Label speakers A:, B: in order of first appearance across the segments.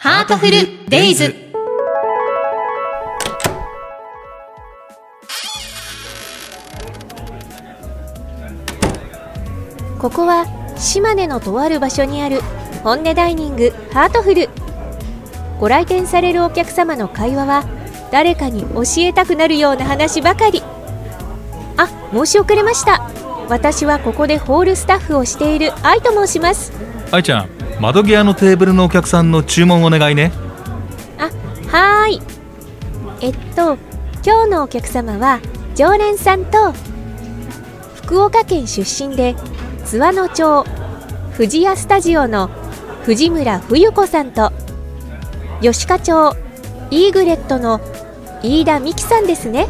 A: ハートフルデイズ。ここは島根のとある場所にある本音ダイニングハートフル。ご来店されるお客様の会話は誰かに教えたくなるような話ばかり。申し遅れました。私はここでホールスタッフをしている愛と申します。
B: 愛ちゃん、窓際のテーブルのお客さんの注文お願いね。
A: はーい。今日のお客様は常連さんと福岡県出身で津和野町富士屋スタジオの藤村冬子さんと吉賀町イーグレットの飯田美希さんですね。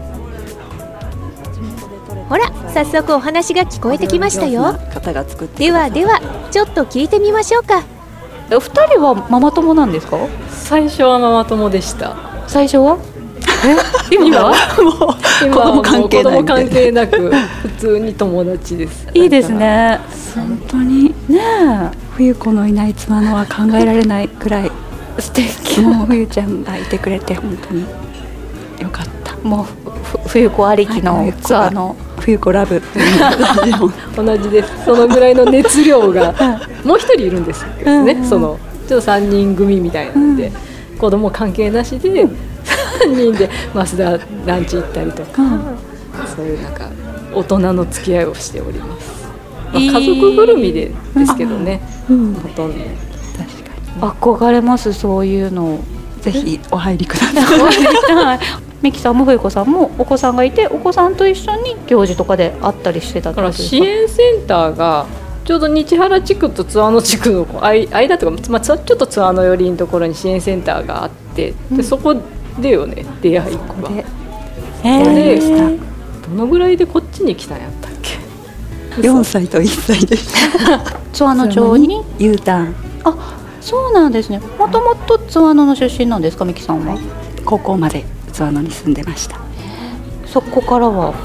A: ほら、早速お話が聞こえてきましたよ。ではちょっと聞いてみましょうか。
C: お二人はママ友なんですか？
D: 最初はママ友でした。
C: 最初は？今は
D: もう子供関係なく普通に友達です。
C: いいですね。本当にねえ、冬子のいない津和野は考えられないくらい素敵。もう冬ちゃんがいてくれて本当によかった。もう冬子ありきのツアーの冬子ラブ
D: 同じです。そのぐらいの熱量がもう一人いるんですけどね、そのちょっと3人組みたいなんで、子供関係なしで3人で増田ランチ行ったりとか、そういうなんか大人の付き合いをしております。家族ぐるみですけどね、ほとんど。
C: 確かに憧れます。そういうのぜひお入りください。ミキさんも冬子さんもお子さんがいて、お子さんと一緒に行事とかで会ったりしてたってことですか？
D: 支援センターがちょうど日原地区と津和野地区の間とか、ちょっと津和野寄りのところに支援センターがあって、でそこでよね、出会いが。でどのぐらいでこっちに来たんやったっけ
E: ？4歳と1歳でした
C: 津和野町に
E: U ターン。
C: そうなんですね。もともと津和野の出身なんですか、ミキさんは？
E: 高校まで津和野に住んでました。
C: そこからは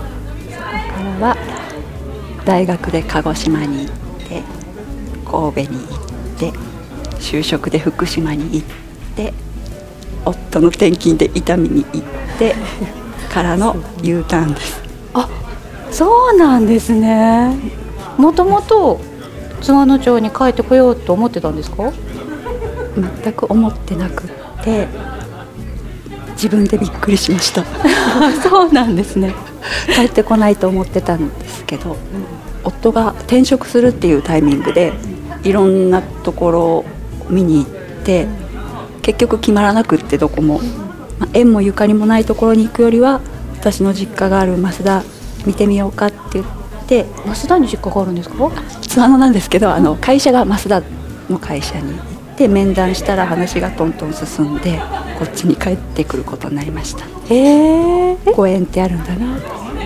E: 大学で鹿児島に行って神戸に行って就職で福島に行って夫の転勤で伊丹に行ってからの U ターンです。
C: そうなんですね。もともと津和野町に帰ってこようと思ってたんですか？
E: 全く思ってなくって自分でびっくりしました。
C: そうなんですね。
E: 帰ってこないと思ってたんですけど、夫が転職するっていうタイミングでいろんなところを見に行って結局決まらなくって、どこも、縁もゆかりもないところに行くよりは私の実家がある増田見てみようかって言って。
C: 増田に実家があるんですか？
E: 津和野なんですけど、会社が増田の会社に行って面談したら話がトントン進んでこっちに帰ってくることになりました。ご縁ってあるんだな。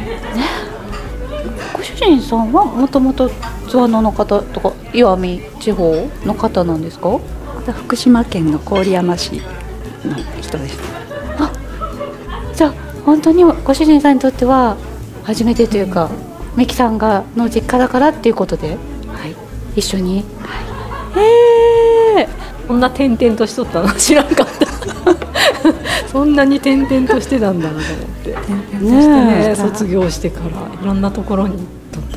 C: ご主人さんはもともと津和野の方とか石見地方の方なんですか？
E: 福島県の郡山市の人です。
C: じゃあ本当にご主人さんにとっては初めてというか、ミキさんがの実家だからっていうことで、一緒に、
D: こんな転々としとったの知らんかったそんなに転々としてたんだなと思って。転々としてね、卒業してからいろんなところに行っとった。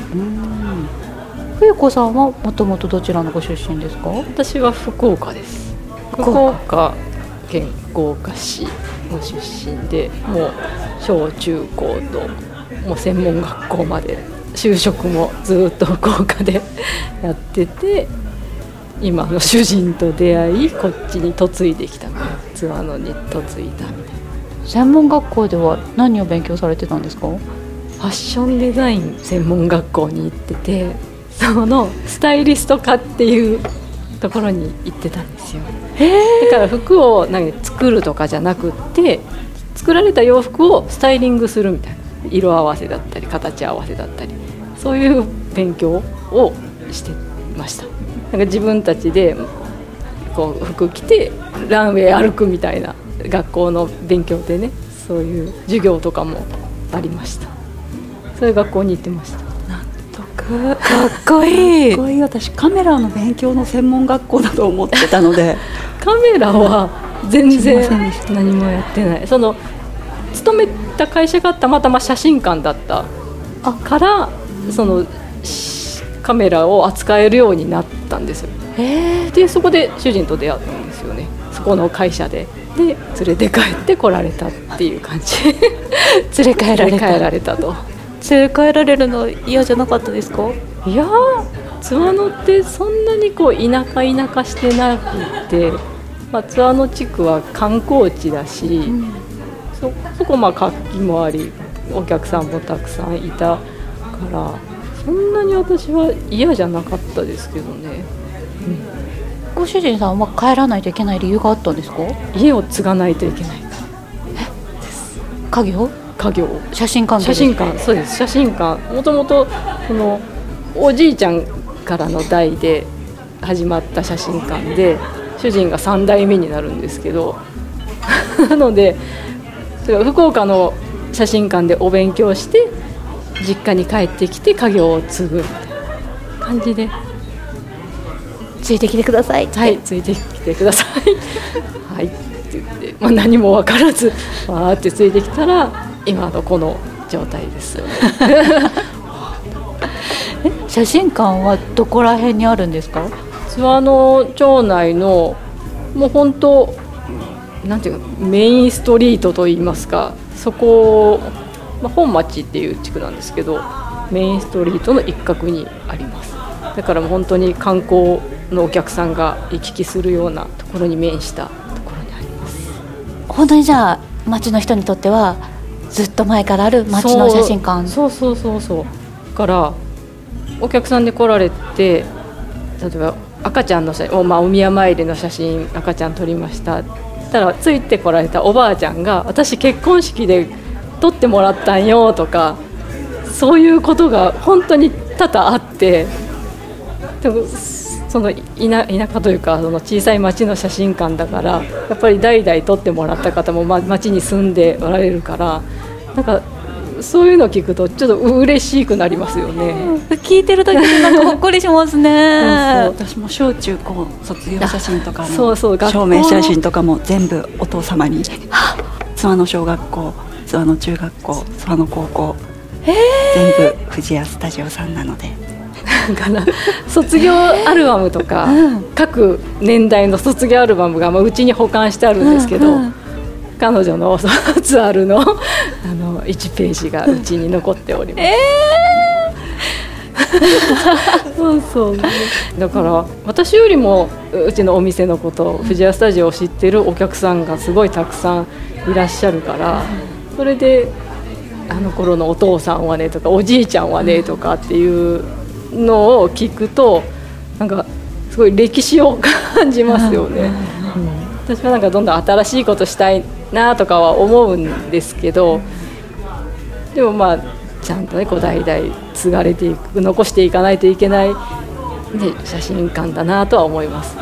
C: 冬子さんはもともとどちらのご出身ですか？
D: 私は福岡です。福岡県福岡市の出身で、もう小中高ともう専門学校まで就職もずっと福岡でやってて、今の主人と出会いこっちに嫁いできたから津和野に嫁いだみたいな。
C: 専門学校では何を勉強されてたんですか？
D: ファッションデザイン専門学校に行ってて、そのスタイリスト科っていうところに行ってたんですよ。だから服を作るとかじゃなくって、作られた洋服をスタイリングするみたいな、色合わせだったり形合わせだったり、そういう勉強をしてました。自分たちでこう服着てランウェイ歩くみたいな学校の勉強でね、そういう授業とかもありました。そういう学校に行ってました。
E: かっこいい。私カメラの勉強の専門学校だと思ってたので
D: カメラは全然何もやってない。その勤めた会社がたまたま写真館だったからそのカメラを扱えるようになったんですよ。でそこで主人と出会ったんですよね。そこの会社で連れて帰ってこられたっていう感じ
C: 連れ帰られた
D: と。
C: 連れ帰られるの嫌じゃなかったですか？
D: いや津和野ってそんなにこう田舎してなくて、津和野地区は観光地だし、そこ活気もありお客さんもたくさんいたからそんなに私は嫌じゃなかったですけどね。
C: ご主人さんは帰らないといけない理由があったんですか？
D: 家を継がないといけないから。家業
C: 写真館
D: そうです。写真館もともとそのおじいちゃんからの代で始まった写真館で主人が3代目になるんですけどなので福岡の写真館でお勉強して実家に帰ってきて家業を継ぐみたいな感じで
C: ついてきてください。
D: はい、ついてきてくださいはいって言って、何も分からずわーってついてきたら今のこの状態ですよね
C: 写真館はどこら辺にあるんですか？
D: 津和野町内のもう本当なんていうかメインストリートといいますか、そこ、本町っていう地区なんですけどメインストリートの一角にあります。だからもう本当に観光のお客さんが行き来するようなところに面したところにあります。
C: 本当にじゃあ町の人にとってはずっと前からある町の写真館。
D: そうだからお客さんで来られて例えば赤ちゃんの写真、お宮参りの写真赤ちゃん撮りましたたらついてこられたおばあちゃんが私結婚式で撮ってもらったんよとかそういうことが本当に多々あって、でもその田舎というかその小さい町の写真館だからやっぱり代々撮ってもらった方も町に住んでおられるからなんかそういうのを聞くとちょっと嬉しくなりますよね。
C: 聞いてるだけでなんかほっこりしますね
E: 私も小中高卒業写真とか
D: そう
E: 証明写真とかも全部お父様に津和野小学校、津和野中学校、津和野高校全部藤谷スタジオさんなので
D: 卒業アルバムとか、各年代の卒業アルバムがうちに保管してあるんですけど、彼女の卒アルの1ページがうちに残っております。そうだから私よりもうちのお店のこと藤谷スタジオを知ってるお客さんがすごいたくさんいらっしゃるから、それであの頃のお父さんはねとかおじいちゃんはねとかっていうのを聞くとなんかすごい歴史を感じますよね。私はなんかどんどん新しいことしたいなとかは思うんですけど、でもちゃんとね代々継がれていく残していかないといけない、写真館だなとは思います。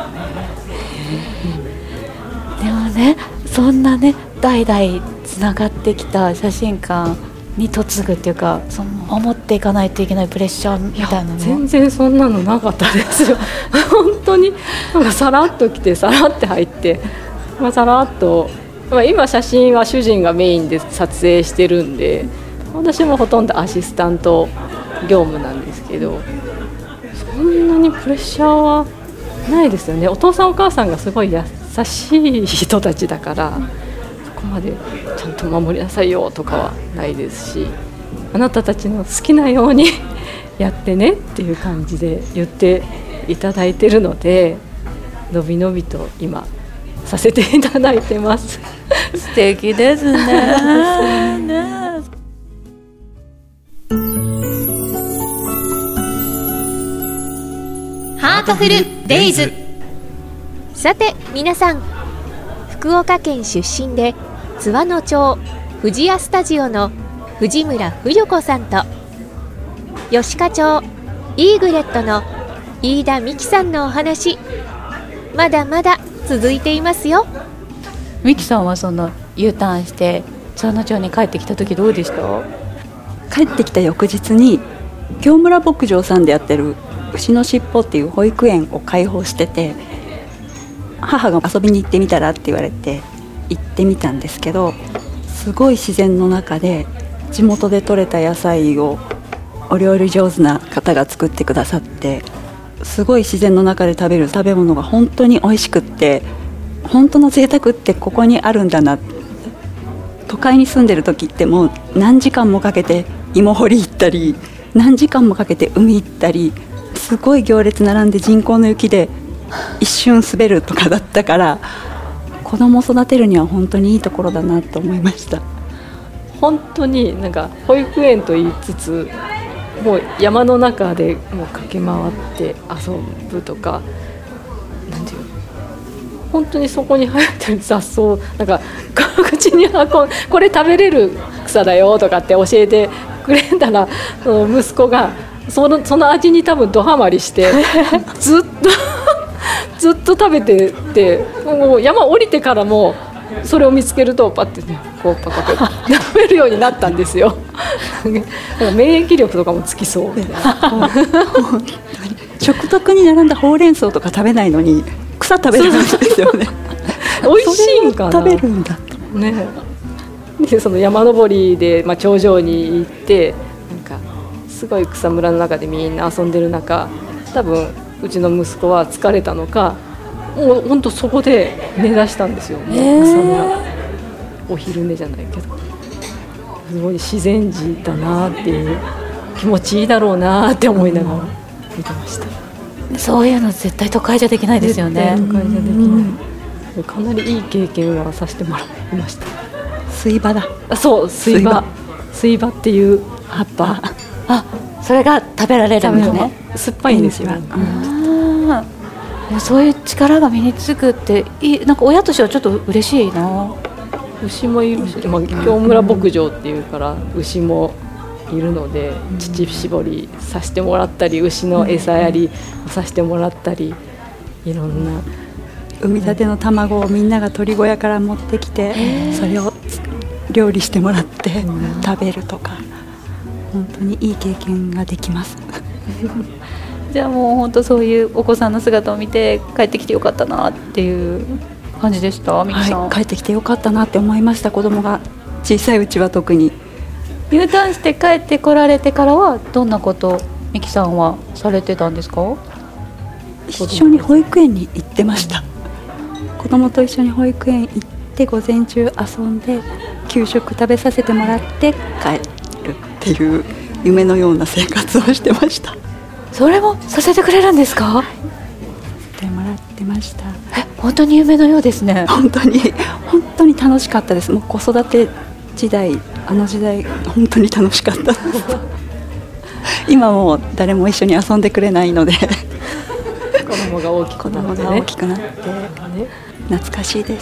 C: でもねそんなね代々つながってきた写真館に嫁ぐっていうかその守っていかないといけないプレッシャーみたいなの
D: 全然そんなのなかったですよ本当になんかさらっと来てさらって入って、さらっと、今写真は主人がメインで撮影してるんで私もほとんどアシスタント業務なんですけど、そんなにプレッシャーはないですよね。お父さんお母さんがすごい優しい人たちだからそこまでちゃんと守りなさいよとかはないですし、あなたたちの好きなようにやってねっていう感じで言っていただいてるので、のびのびと今させていただいてます
C: 素敵ですね
A: ハートフルデイズ。さて皆さん、福岡県出身で津和野町藤谷スタジオの藤村冬子さんと吉賀町イーグレットの飯田美希さんのお話、まだまだ続いていますよ。
C: 美希さんはその U ターンして津和野町に帰ってきた時どうでした？
E: 帰ってきた翌日に京村牧場さんでやってる牛のしっぽっていう保育園を開放してて、 母が遊びに行ってみたらって言われて行ってみたんですけど、すごい自然の中で地元で採れた野菜をお料理上手な方が作ってくださって、すごい自然の中で食べる食べ物が本当に美味しくって、本当の贅沢ってここにあるんだな。都会に住んでる時ってもう何時間もかけて芋掘り行ったり、何時間もかけて海行ったり、すごい行列並んで人工の雪で一瞬滑るとかだったから、子供育てるには本当にいいところだなと思いました。
D: 本当になんか保育園と言いつつ、もう山の中でもう駆け回って遊ぶとか、なんていうの、本当にそこに生えてる雑草、なんか口にこれ食べれる草だよとかって教えてくれたら、その息子がその味に多分ドハマりしてずっと食べてて、もう山降りてからもそれを見つけるとパッてね、こうパカパカ食べるようになったんですよ。なんか免疫力とかもつきそうみたいな。
E: 食卓に並んだほうれん草とか食べないのに草食べるんですよね。
D: 美味しいんかな。
E: 食べるんだ
D: ね。でその山登りで、頂上に行って、なんかすごい草むらの中でみんな遊んでる中、多分うちの息子は疲れたのか、もう本当そこで寝だしたんですよ。草むら、お昼寝じゃないけど、すごい自然児だなっていう、気持ちいいだろうなって思いながら見てました。
C: そういうの絶対都会じゃできないですよね。
D: 都会じゃできない。かなりいい経験はさせてもらいました。
E: 水場だ。
D: そう、水場っていう葉っぱ。
C: それが食べられるんですね。
D: 酸っぱいんですよ。
C: そういう力が身につくってなんか親としてはちょっと嬉しいな。
D: 牛もいるし、京村牧場っていうから牛もいるので、乳搾りさせてもらったり、牛の餌やりさせてもらったり、いろんな
E: 産みたての卵をみんなが鶏小屋から持ってきて、それを料理してもらって食べるとか、本当にいい経験ができます。
C: じゃあもう本当そういうお子さんの姿を見て帰ってきてよかったなっていう感じでした。ミキさん、
E: 帰ってきてよかったなって思いました。子供が小さいうちは特に。
C: U ターンして帰ってこられてからはどんなことミキさんはされてたんですか？
E: 一緒に保育園に行ってました。子供と一緒に保育園行って午前中遊んで給食食べさせてもらって帰るっていう夢のような生活をしてました。
C: それもさせてくれるんですか？
E: してもらってました。
C: 本当に夢のようですね。
E: 本当に楽しかったです。もう子育て時代、あの時代本当に楽しかったです。今もう誰も一緒に遊んでくれないので、
D: 子供が大きくなって、
E: 懐かしいです。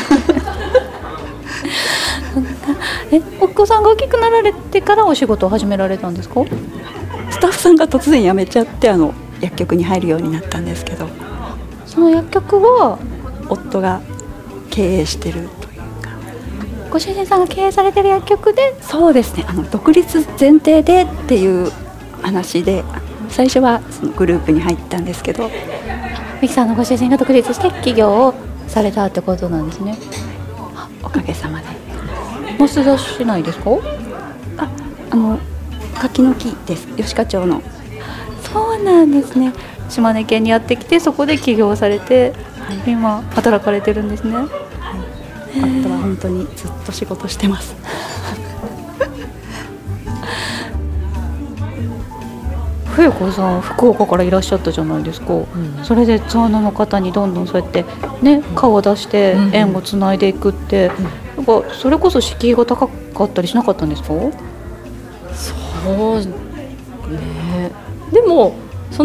C: お子さんが大きくなられてからお仕事を始められたんですか？
E: スタッフさんが突然辞めちゃって薬局に入るようになったんですけど、
C: その薬局は
E: 夫が経営してるというか、
C: ご主人さんが経営されてる薬局で。
E: そうですね、独立前提でっていう話で、最初はそのグループに入ったんですけど、
C: ミキさんのご主人が独立して起業をされたってことなんですね。
E: おかげさまで。
C: 増田市内ですか？
E: 柿の木です。吉川町の。
C: そうなんですね。島根県にやってきて、そこで起業されて、今働かれてるんですね。
E: 夫は本当にずっと仕事してます。
C: 冬子さん、福岡からいらっしゃったじゃないですか。それでツアーの方にどんどんそうやってね、顔を出して縁をつないでいくって、なんかそれこそ敷居が高かったりしなかったんですか？
D: そうね。でも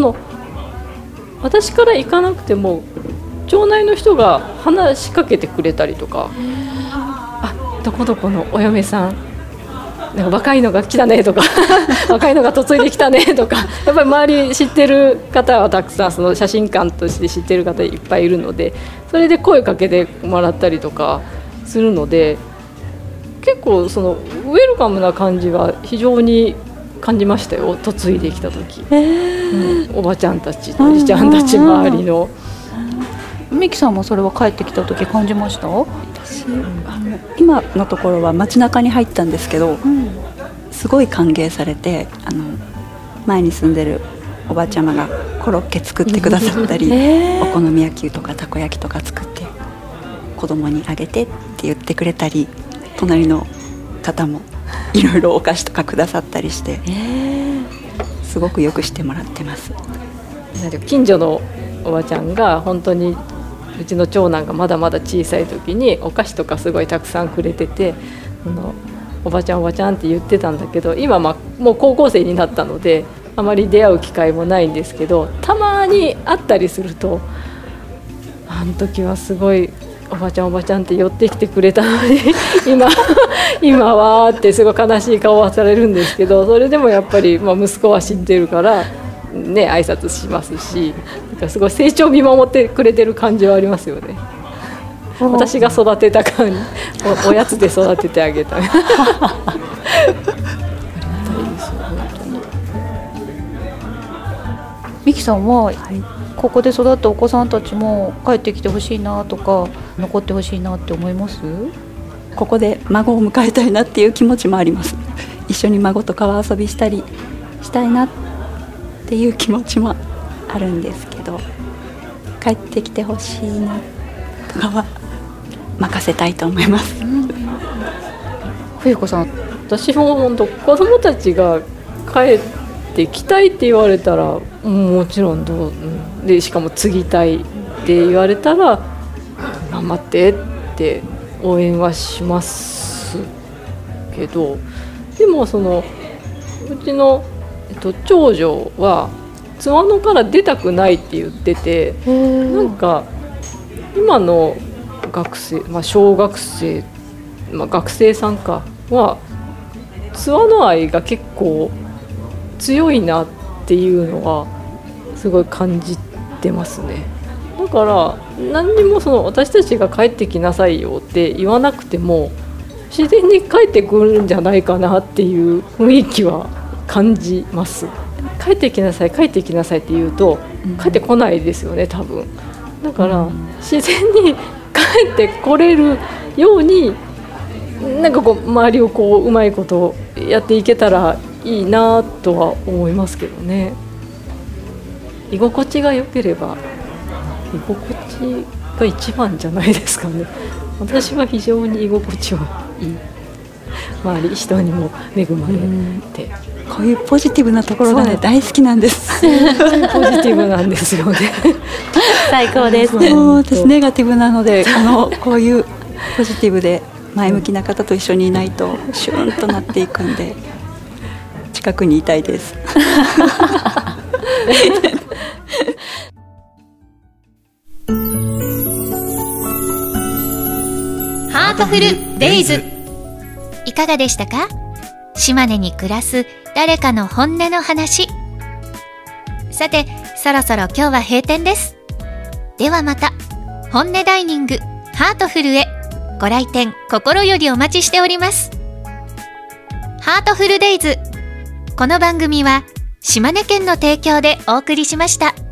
D: 私から行かなくても町内の人が話しかけてくれたりとか、どこどこのお嫁さん、なんか若いのが来たねとか若いのが嫁いできたねとか、やっぱり周り知ってる方はたくさん、その写真館として知ってる方いっぱいいるので、それで声かけてもらったりとかするので、結構ウェルカムな感じは非常に感じましたよ。嫁いできた時、おばちゃんたちおじちゃんたち周りの、
C: ミキさんもそれは帰ってきた時感じました？
E: 私今のところは街中に入ったんですけど、すごい歓迎されて、前に住んでるおばあちゃまがコロッケ作ってくださったり、お好み焼きとかたこ焼きとか作って子供にあげてって言ってくれたり、隣の方もいろいろお菓子とかくださったりして、すごくよくしてもらってます。
D: 近所のおばちゃんが本当にうちの長男がまだまだ小さい時にお菓子とかすごいたくさんくれてて、おばちゃんおばちゃんって言ってたんだけど、今もう高校生になったのであまり出会う機会もないんですけど、たまに会ったりすると、あの時はすごいおばちゃんおばちゃんって寄ってきてくれたのに今はってすごい悲しい顔はされるんですけど、それでもやっぱり、息子は知ってるからね、挨拶しますし、なんかすごい成長を見守ってくれてる感じはありますよね。私が育てた感じ、おやつで育ててあげたありがたいですよ本当に。
C: ミキさんは、ここで育ったお子さんたちも帰ってきてほしいなとか残ってほしいなって思います？
E: ここで孫を迎えたいなっていう気持ちもあります。一緒に孫と川遊びしたりしたいなっていう気持ちもあるんですけど、帰ってきてほしいなとかは任せたいと思います。
C: 冬子さん、
D: 私も本当子供たちが帰ってきたいって言われたらもちろんで、しかも継ぎたいって言われたら頑張ってって応援はしますけど、でもうちの、長女は津和野から出たくないって言ってて、なんか今の学生、小学生、学生さんかは津和野愛が結構強いなっていうのはすごい感じてますね。だから何にも私たちが帰ってきなさいよって言わなくても自然に帰ってくるんじゃないかなっていう雰囲気は感じます。帰ってきなさい帰ってきなさいって言うと帰ってこないですよね多分。だから自然に帰ってこれるようになんか周りをうまいことやっていけたらいいなとは思いますけどね。居心地が良ければ居心地が一番じゃないですかね。私は非常に居心地はいい。周り人にも恵まれて、
E: こういうポジティブなところがね大好きなんです。
D: ポジティブなんですよね。
A: 最高です。
E: 私ネガティブなのでこういうポジティブで前向きな方と一緒にいないとシューンとなっていくんで近くにいたいです。
A: ハートフルデイズ、いかがでしたか？島根に暮らす誰かの本音の話。さて、そろそろ今日は閉店です。ではまた、本音ダイニングハートフルへご来店心よりお待ちしております。ハートフルデイズ、この番組は島根県の提供でお送りしました。